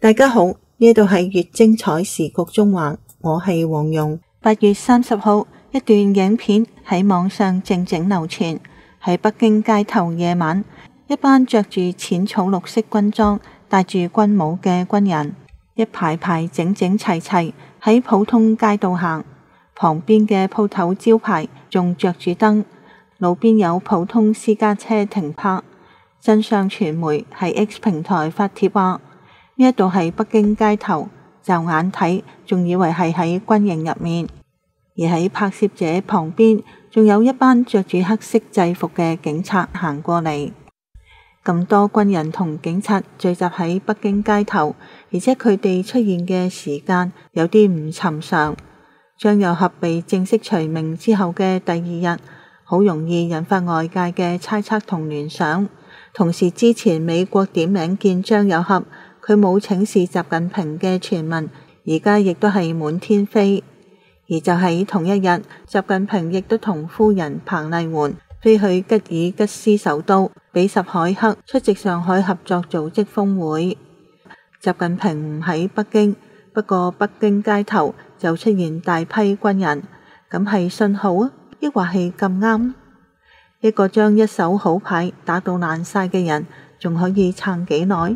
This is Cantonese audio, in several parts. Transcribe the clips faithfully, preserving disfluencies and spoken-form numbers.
大家好，呢度係粵精彩時局中環，我係黃蓉。八月三十號，一段影片喺網上靜靜流傳。喺北京街頭夜晚，一班着住淺草綠色軍裝、戴住軍帽嘅軍人，一排排整整齊齊喺普通街道行，旁邊嘅鋪頭招牌仲着住燈，路邊有普通私家車停泊。真相傳媒喺 X 平台發帖話，呢一度係北京街頭，驟眼睇仲以為係喺軍營入面，而喺拍攝者旁邊仲有一班着住黑色制服嘅警察行過嚟。咁多軍人同警察聚集喺北京街頭，而且佢哋出現嘅時間有啲唔尋常。張又俠被正式除名之後嘅第二日，好容易引發外界嘅猜測同聯想。同時之前美國點名見張又俠，佢冇請示習近平嘅傳聞，而家亦都係滿天飛。而就喺同一日，習近平亦都同夫人彭麗媛飛去吉爾吉斯首都比什凱克出席上海合作組織峰會。習近平唔喺北京，不過北京街頭就出現大批軍人，咁係信號啊，抑或係咁啱？一個將一手好牌打到爛晒嘅人，仲可以撐幾耐？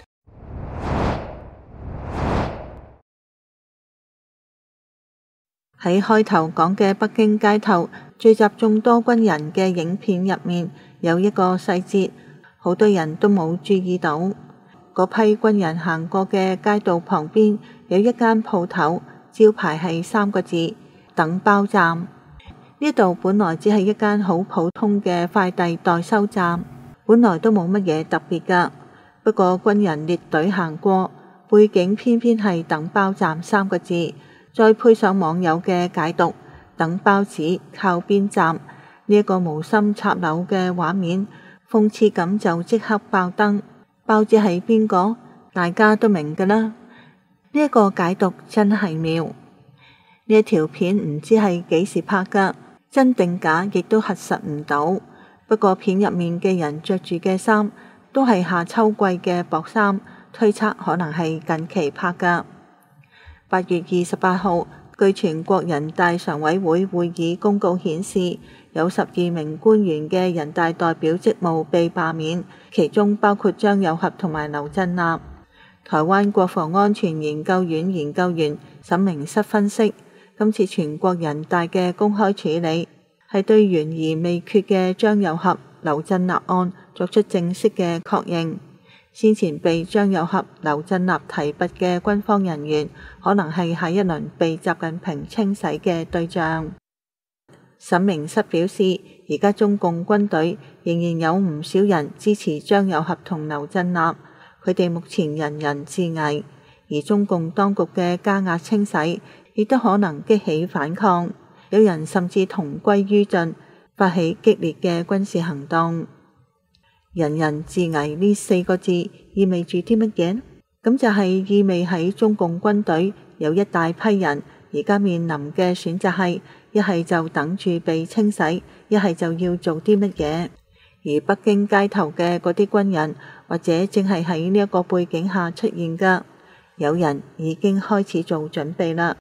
喺開頭講嘅北京街頭聚集眾多軍人嘅影片入面，有一個細節，好多人都冇注意到。嗰批軍人行過嘅街道旁邊有一間鋪頭，招牌係三個字：等包站。呢度本來只係一間好普通嘅快遞代收站，本來都冇乜嘢特別㗎。不過軍人列隊行過，背景偏偏係等包站三個字，再配上網友嘅解讀，等包子靠邊站，呢一個無心插柳嘅畫面，諷刺咁就即刻爆燈。包子係邊個？大家都明㗎啦。呢一個解讀真係妙。呢一條片唔知係幾時拍㗎，真定假亦都核實唔到。不過片入面嘅人着住嘅衫都係夏秋季嘅薄衫，推測可能係近期拍㗎。八月二十八號，據全國人大常委會會議公告顯示，有十二名官員嘅人大代表職務被罷免，其中包括張又俠同埋劉振立。台灣國防安全研究院研究員沈明室分析，今次全國人大嘅公開處理係對懸而未決嘅張又俠、劉振立案作出正式嘅確認。先前被張又俠、劉振立提拔嘅軍方人員，可能係下一輪被習近平清洗嘅對象。沈明室表示，而家中共軍隊仍然有唔少人支持張又俠同劉振立，佢哋目前人人自危，而中共當局嘅加壓清洗亦都可能激起反抗，有人甚至同歸於盡，發起激烈嘅軍事行動。人人自危呢四個字意味住啲乜嘢？咁就係意味喺中共軍隊有一大批人而家面臨嘅選擇係，一係就等住被清洗，一係就要做啲乜嘢。而北京街頭嘅嗰啲軍人，或者正係喺呢一個背景下出現噶，有人已經開始做準備啦。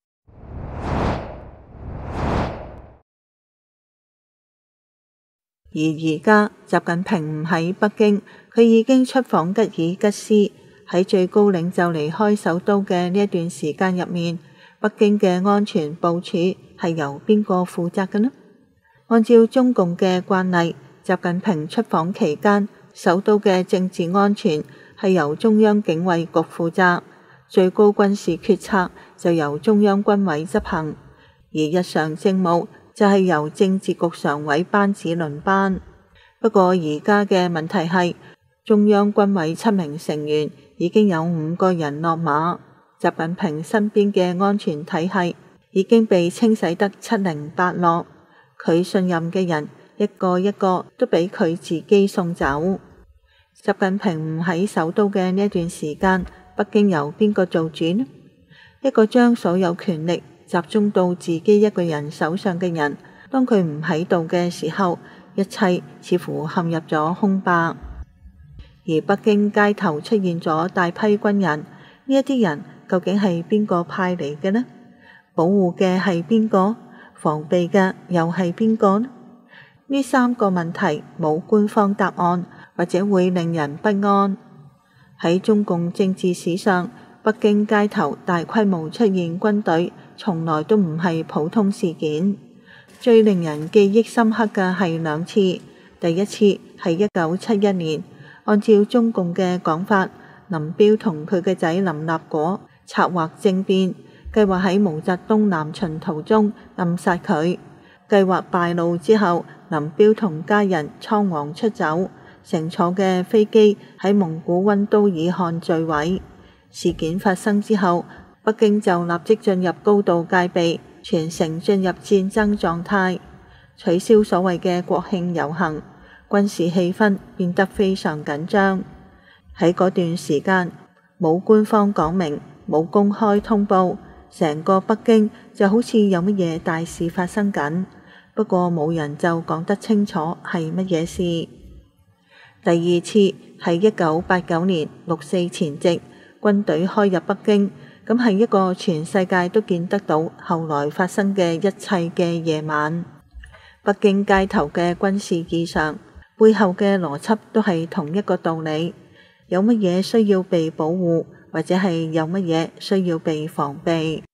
而而家習近平唔喺北京，佢已經出訪吉爾吉斯。喺最高領袖離開首都嘅呢一段時間入面，北京嘅安全部署係由邊個負責嘅呢？按照中共嘅慣例，習近平出訪期間，首都嘅政治安全係由中央警衛局負責，最高軍事決策就由中央軍委執行，而日常政務就係由政治局常委班子輪班。不過而家嘅問題係，中央軍委七名成員已經有五個人落馬，習近平身邊嘅安全體系已經被清洗得七零八落，佢信任嘅人一個一個都俾佢自己送走。習近平唔喺首都嘅呢一段時間，北京由邊個做主呢？一個將所有權力集中到自己一個人手上嘅人，當佢唔喺度嘅時候，一切似乎陷入咗空白。而北京街頭出現咗大批軍人， 呢一啲人究竟係邊個派嚟嘅呢？保護嘅係邊個？防備嘅又係邊個呢？呢三個問題冇官方答案，或者會令人不安。喺中共政治史上，北京街頭大規模出現軍隊，從來都唔係普通事件。最令人記憶深刻嘅係兩次。第一次係一九七一年，按照中共嘅講法，林彪同佢嘅仔林立果策劃政變，計劃喺毛澤東南巡途中暗殺佢。計劃敗露之後，林彪同家人倉皇出走，乘坐嘅飛機喺蒙古溫都爾汗墜毀。事件發生之後，北京就立即進入高度戒備，全城進入戰爭狀態，取消所謂嘅國慶遊行，軍事氣氛變得非常緊張。喺嗰段時間，冇官方講明，冇公開通報，成個北京就好似有乜嘢大事發生緊，不過冇人就講得清楚係乜嘢事。第二次係一九八九年六四前夕，軍隊開入北京，咁係一個全世界都見得到後來發生嘅一切嘅夜晚。北京街頭嘅軍事異常，背後嘅邏輯都係同一個道理。有乜嘢需要被保護，或者係有乜嘢需要被防備。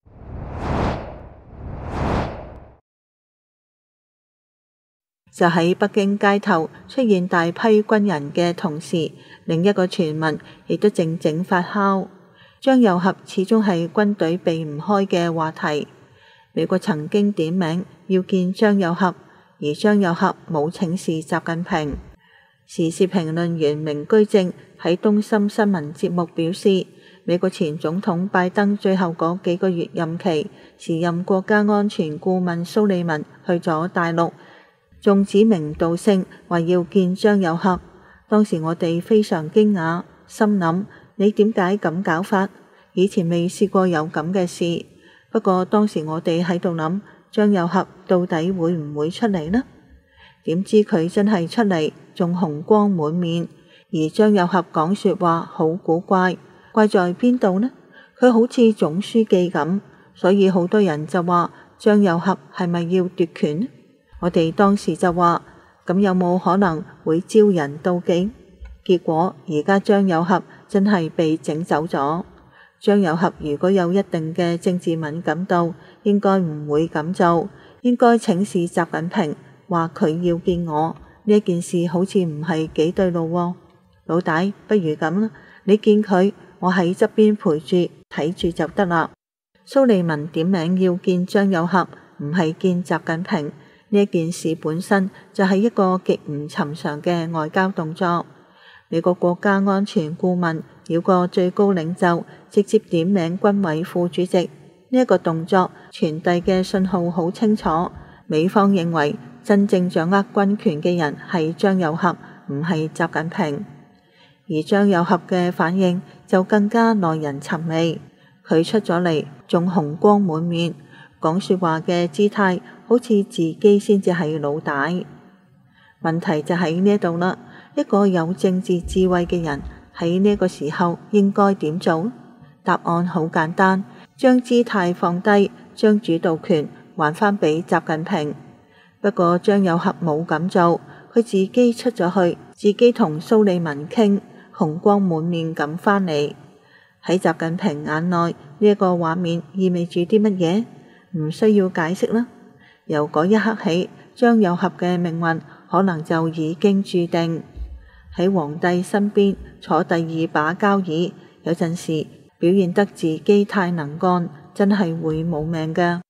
就喺北京街頭出現大批軍人嘅同時，另一個傳聞亦都靜靜發酵。張又俠始終係軍隊避唔開嘅話題。美國曾經點名要見張又俠，而張又俠冇請示習近平。時事評論員明居正喺東森新聞節目表示，美國前總統拜登最後嗰幾個月任期，時任國家安全顧問蘇利文去咗大陸，仲指名道姓話要見張又俠。當時我哋非常驚訝，心諗你點解咁搞法？以前未試過有咁嘅事。不過當時我哋喺度諗，張又俠到底會唔會出嚟呢？點知佢真係出嚟，仲紅光滿面。而張又俠講說話好古怪，怪在邊度呢？佢好似總書記咁，所以好多人就話張又俠係咪要奪權呢？我哋當時就話，咁有冇可能會招人妒忌？結果而家張又俠真係被整走咗。張又俠如果有一定嘅政治敏感度，應該唔會咁做，應該請示習近平，話佢要見我。呢件事好似唔係幾對路喎。老大，不如咁啦，你見佢，我喺側邊陪住睇住就得啦。蘇利文點名要見張又俠，唔係見習近平。呢件事本身就係一個極唔尋常嘅外交動作。美國國家安全顧問繞過最高領袖，直接點名軍委副主席。呢一個動作傳遞嘅信號好清楚，美方認為真正掌握軍權嘅人係張又俠，唔係習近平。而張又俠嘅反應就更加耐人尋味，佢出咗嚟仲紅光滿面，講說話嘅姿態好似自己先至係老大。問題就喺呢度啦，一個有政治智慧嘅人喺呢個時候應該點做？答案好簡單，將姿態放低，將主導權還返俾習近平。不過張又俠冇咁做，佢自己出咗去，自己同蘇利文傾，紅光滿面咁返嚟。喺習近平眼內，呢一個畫面意味住啲乜嘢？唔需要解釋啦。由嗰一刻起，張又俠嘅命運可能就已經注定。喺皇帝身邊坐第二把交椅，有陣時表現得自己太能幹，真係會冇命㗎。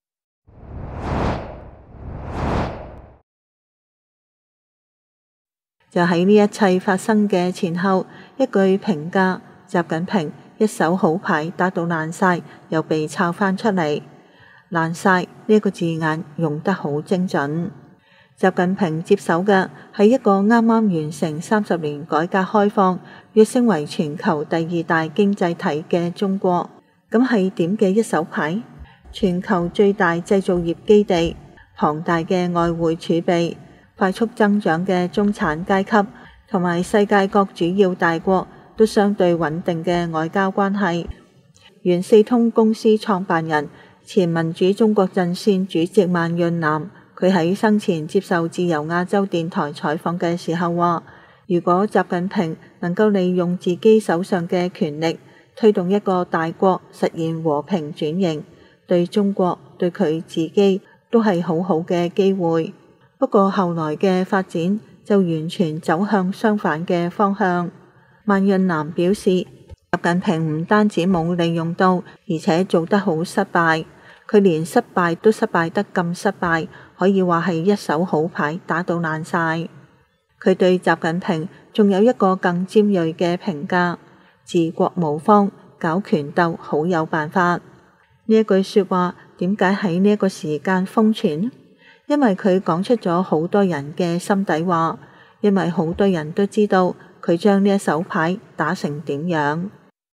就喺呢一切發生嘅前後，一句評價，習近平一手好牌打到爛晒，又被抄返出嚟。爛晒呢個字眼用得好精準。習近平接手嘅係一個啱啱完成三十年改革開放，躍升為全球第二大經濟體嘅中國。咁係點嘅一手牌？全球最大製造業基地，龐大嘅外匯儲備，快速增長嘅中產階級，同埋世界各主要大國都相對穩定嘅外交關係。原四通公司創辦人、前民主中國陣線主席萬潤南，佢喺生前接受自由亞洲電台採訪嘅時候話，如果習近平能夠利用自己手上嘅權力，推動一個大國實現和平轉型，對中國對佢自己都係好好嘅機會。不過後來嘅發展就完全走向相反嘅方向。萬潤南表示，習近平唔單止冇利用到，而且做得好失敗。佢連失敗都失敗得咁失敗，可以話係一手好牌打到爛晒。佢對習近平仲有一個更尖銳嘅評價：治國無方，搞權鬥好有辦法。呢一句說話點解喺呢一個時間瘋傳？因為佢講出咗好多人嘅心底話，因為好多人都知道佢將呢一手牌打成點樣。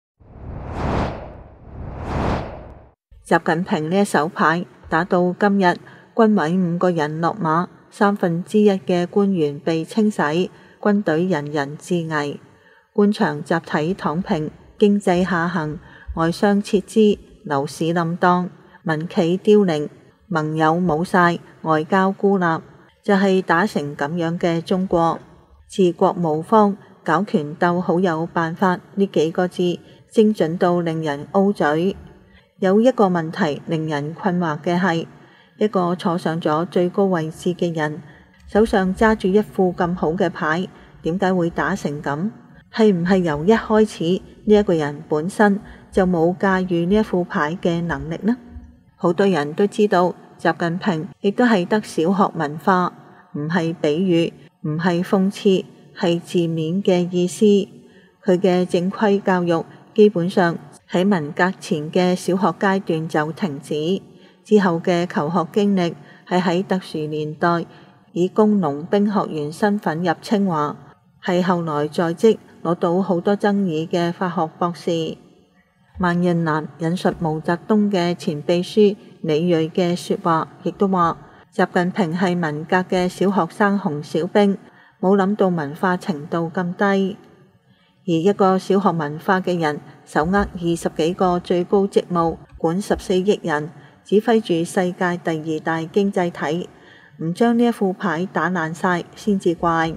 習近平呢一手牌打到今日，軍委五個人落馬，三分之一嘅官員被清洗，軍隊人人自危，官場集體躺平，經濟下行，外商撤資，樓市冧檔，民企凋零，盟友冇晒，外交孤立，就係、是、打成咁樣嘅中國。治國無方，搞權鬥好有辦法，呢幾個字精準到令人 O 嘴。有一個問題令人困惑嘅係，一個坐上咗最高位置嘅人，手上揸住一副咁好嘅牌，點解會打成咁？係唔係由一開始呢一個人本身就冇駕馭呢一副牌嘅能力呢？好多人都知道習近平亦都係得小學文化，唔係比喻，唔係諷刺，係字面嘅意思。佢嘅正規教育基本上喺文革前嘅小學階段就停止，之後嘅求學經歷係喺特殊年代以工農兵學員身份入清華，係後來在職攞到好多爭議嘅法學博士。萬潤南引述毛澤東嘅前秘書李銳嘅說話，亦都話習近平係文革嘅小學生紅小兵，冇諗到文化程度咁低。而一個小學文化嘅人，手握二十幾個最高職務，管十四億人，指揮住世界第二大經濟體，唔將呢一副牌打爛晒先至怪。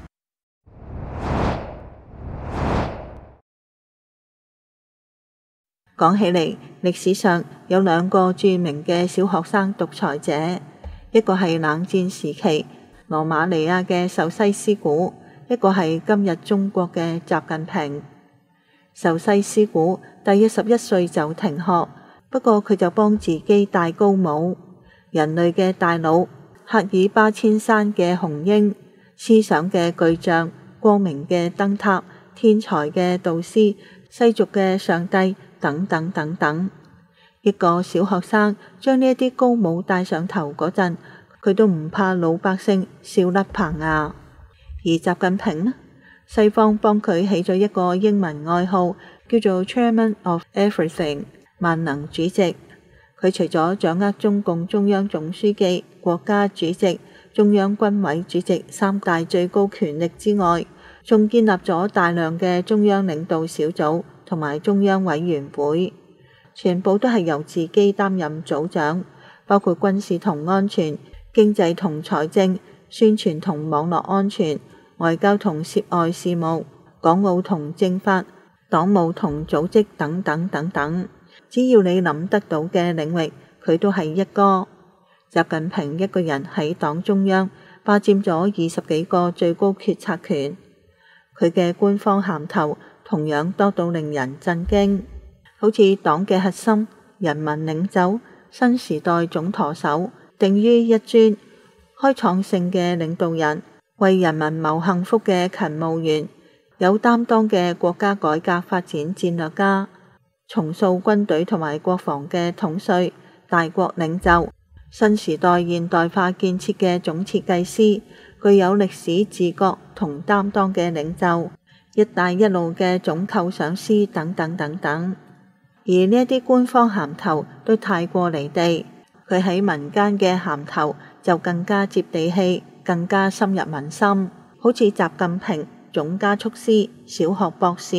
講起嚟，歷史上有兩個著名嘅小學生獨裁者，一個係冷戰時期羅馬尼亞嘅壽西斯古，一個係今日中國嘅習近平。壽西斯古大約十一歲就停學，不過佢就幫自己戴高帽。人類嘅大腦，赫爾巴千山嘅雄鷹，思想嘅巨匠，光明嘅燈塔，天才嘅導師，世俗嘅上帝，等等等等。一個小學生將呢一啲高帽戴上頭嗰陣，佢都唔怕老百姓笑甩棚牙。而習近平呢？西方幫佢起咗一個英文外號，叫做 Chairman of Everything， 萬能主席。佢除咗掌握中共中央總書記、國家主席、中央軍委主席三大最高權力之外，仲建立咗大量嘅中央領導小組同埋中央委員會，全部都係由自己擔任組長，包括軍事同安全、經濟同財政、宣傳同網絡安全、外交同涉外事務、港澳同政法、黨務同組織等等等等。只要你諗得到嘅領域，佢都係一哥。習近平一個人喺黨中央霸佔咗二十幾個最高決策權，佢嘅官方銜頭同樣多到令人震驚，好似黨嘅核心、人民領袖、新時代總舵手、定於一尊、開創性嘅領導人、為人民謀幸福嘅勤務員、有擔當嘅國家改革發展戰略家、重塑軍隊同埋國防嘅統帥、大國領袖、新時代現代化建設嘅總設計師、具有歷史自覺同擔當嘅領袖、一帶一路嘅總構想師等等等等。而呢一啲官方銜頭都太過離地，佢喺民間嘅銜頭就更加接地氣，更加深入民心。好似習近平總加速師、小學博士、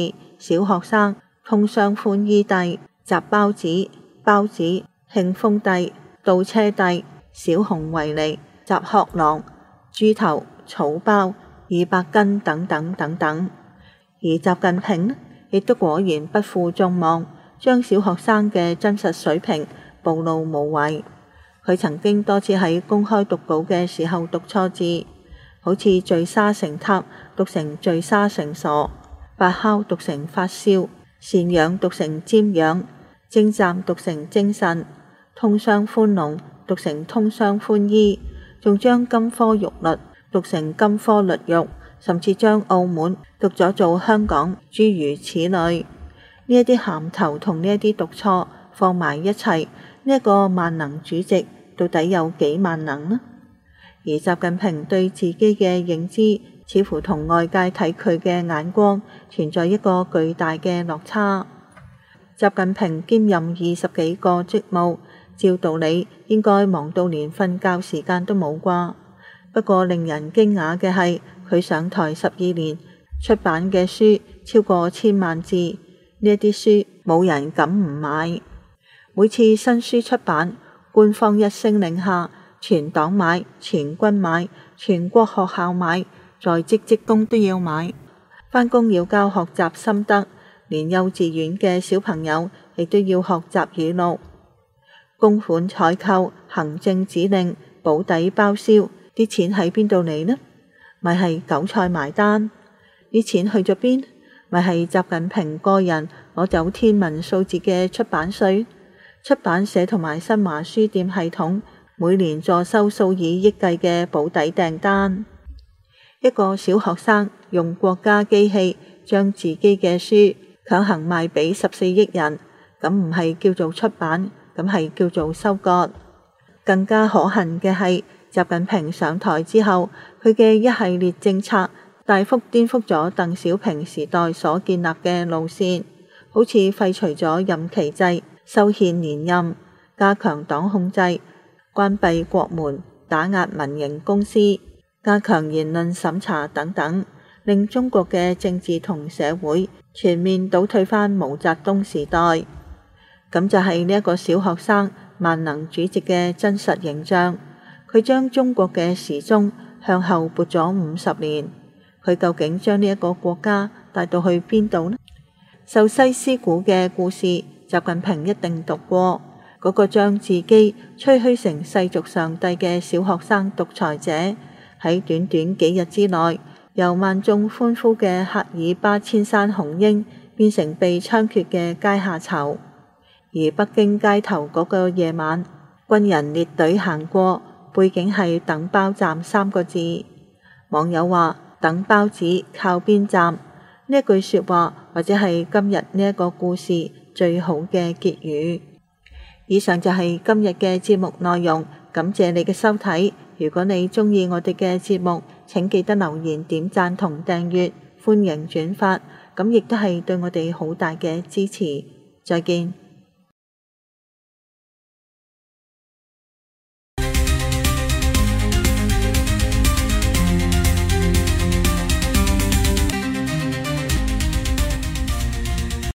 小學生通商寬衣帝、集包子、包子、慶豐帝、倒車帝、小熊維尼、集殼囊、豬頭、草包、二百斤等等等等。而習近平呢，亦都果然不負眾望，將小學生嘅真實水平暴露無遺。佢曾經多次喺公開讀稿嘅時候讀錯字，好似聚沙成塔讀成聚沙成傻，發酵讀成發燒，贍養讀成瞻仰，精湛讀成精神，通商寬農讀成通商寬衣，仲將金科玉律讀成金科律玉，甚至將澳門讀咗做香港，諸如此類。呢一啲銜頭同呢一啲讀錯放埋一齊，呢一個萬能主席到底有幾萬能呢？而習近平對自己嘅認知似乎同外界睇佢嘅眼光存在一個巨大嘅落差。習近平兼任二十幾個職務，照道理應該忙到連瞓覺時間都冇啩。不過令人驚訝嘅係，佢上台十二年出版嘅書超過千萬字，呢一啲書冇人敢唔買。每次新書出版，官方一聲令下，全黨買、全軍買、全國學校買，在職職工都要買。返工要交學習心得，連幼稚園嘅小朋友亦都要學習語錄。公款採購、行政指令、保底包銷，啲錢喺邊度嚟呢？咪係韭菜埋單。啲錢去咗邊？咪係習近平個人攞走天文數字嘅出版稅。出版社同埋新華書店系統每年坐收數以億計嘅保底訂單。一個小學生用國家機器將自己嘅書強行賣俾十四億人，咁唔係叫做出版，咁係叫做收割。更加可恨嘅係，習近平上台之後，佢嘅一系列政策大幅顛覆咗鄧小平時代所建立嘅路線，好似廢除咗任期制、修憲連任、加強黨控制、關閉國門、打壓民營公司、加強言論審查等等，令中國嘅政治同社會全面倒退返毛澤東時代。咁就係呢一個小學生萬能主席嘅真實形象。佢將中國嘅時鐘向後撥咗五十年，佢究竟將呢一個國家帶到去邊度呢？受西斯古嘅故事，習近平一定讀過。嗰個將自己吹噓成世俗上帝嘅小學生獨裁者，喺短短幾日之內，由萬眾歡呼嘅赫爾巴千山雄鷹，變成被槍決嘅階下囚。而北京街頭嗰個夜晚，軍人列隊行過，背景係等包站三個字。網友話：等包子靠邊站？呢一句說話，或者係今日呢一個故事最好嘅結語。以上就係今日嘅節目內容，感謝你嘅收睇。如果你鍾意我哋嘅節目，請記得留言、點讚同訂閱，歡迎轉發，咁亦都係對我哋好大嘅支持。再見。